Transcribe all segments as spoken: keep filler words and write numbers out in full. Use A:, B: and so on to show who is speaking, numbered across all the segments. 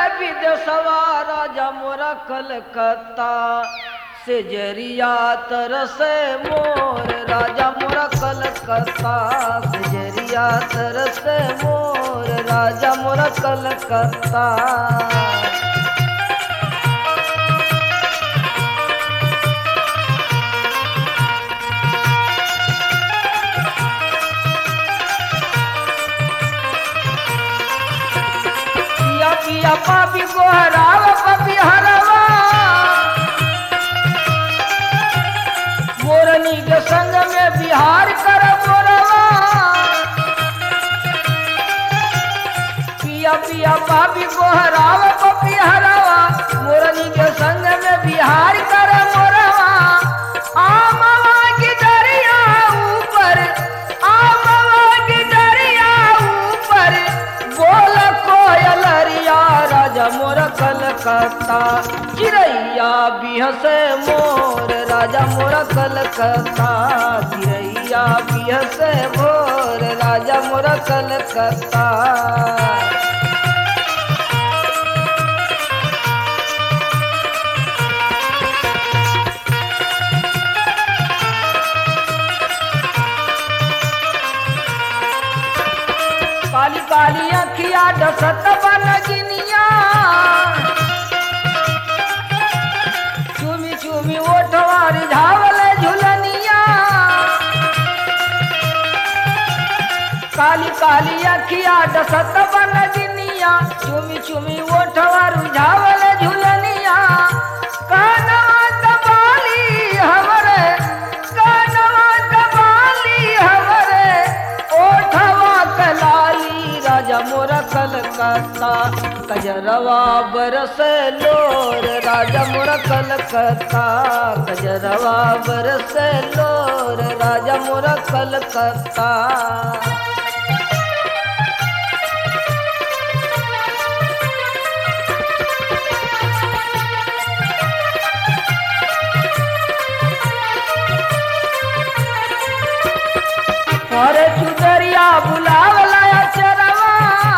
A: विदेशवा राजा मोरा कलकत्ता से जरिया तरसे मोर राजा मोरा कलकत्ता से जरिया तरसे मोर राजा मोरा कलकत्ता। पिया पापी गोहराव पपी हरवा मोरनी के संग में बिहार कर मोरवा। पिया पिया पापी गोहराव पपी हरवा मोरनी के संग में बिहार कर मोरवा। आमवा की दरिया ऊपर आमवा की दरिया ऊपर बोल कोयल राजा मोरा कलकत्ता चिरैया बिहसे मोर राजा मोरा कलकत्ता चिरैया बिहसे मोर राजा मोरा कलकत्ता। काली काली अखिया डसत बन गिनिया चुमी चुमी ओठवा रिझावल झुलनिया। काली काली अखिया डसत बन गिनिया चुमी चुमी ओठवा रिझावल झुलनिया। कानवा दबाली हमरे कानवा दबाली हमरे ओठवा कलाली राजा मोरा कलकत्ता कजरवा बरस लोर राजा मोरा कलकत्ता कजरवा बरस लोर राजा मोरा कलकत्ता। अरे चुदरिया बुलावला चरवा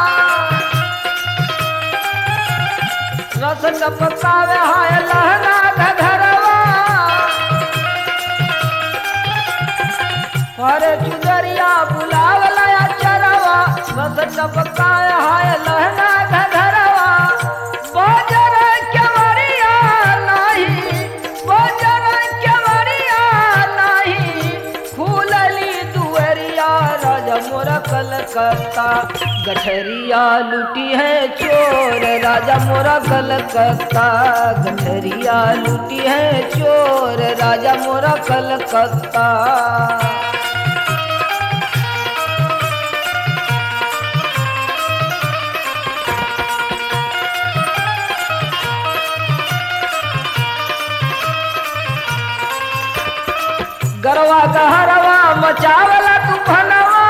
A: रस टपकावे हाय लहना घघरवा। अरे चुदरिया बुलावला चरवा रस टपकावे हाय लहना घघरवा। बाजार केवड़िया नहीं बाजार केवड़िया नहीं फूलली दुअरिया राजा मोरा कलकत्ता गठरिया लूटी है चोर राजा मोरा कलकत्ता गठरिया लूटी है चोर राजा मोरा कलकत्ता। गरवा गहरवा मचावला तूफानवा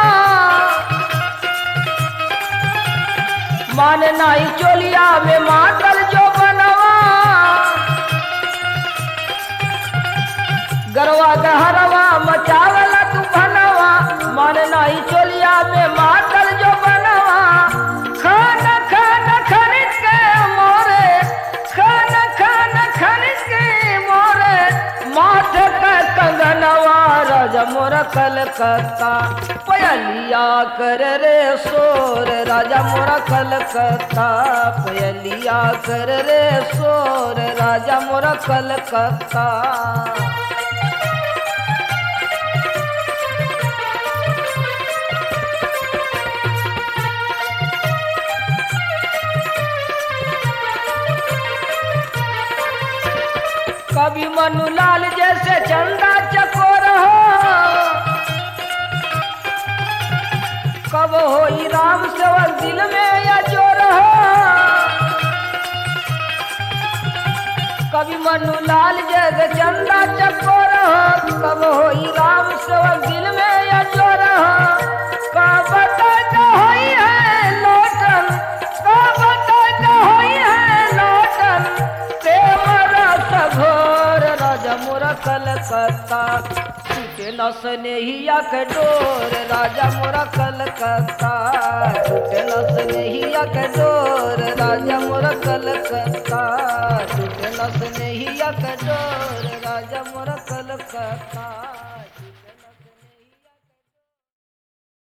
A: मान नाई चोलिया में मातल जो बनवा। गरवा गहरवा मचावला तूफानवा मान नाई चोलिया में मातल जो बनवा। खान खान खरीद के मोरे खान खान खरीद के मोरे माथे का कंगनवा राजा मोरा कलकत्ता पयलिया कर रे सोर राजा मोरा कलकत्ता पयलिया कर रे सोर राजा मोरा कलकत्ता। कभी मनुलाल जैसे चंदा चकोर हो कब होई राम सेवक दिल में या जोर हो। कभी मनुलाल जैसे चंदा चकोर हो कब होई राम सेवक दिल में या जोर हो। का बता होई है लोटन का बता होई है लोटन प्रेम रस घोर राजा मोरा कलकत्ता छूटे न स्नेहिया के डोर राजा मोरा कलकत्ता छूटे न स्नेहिया के डोर राजा मोरा कलकत्ता छूटे न स्नेहिया के डोर राजा मोरा कलकत्ता।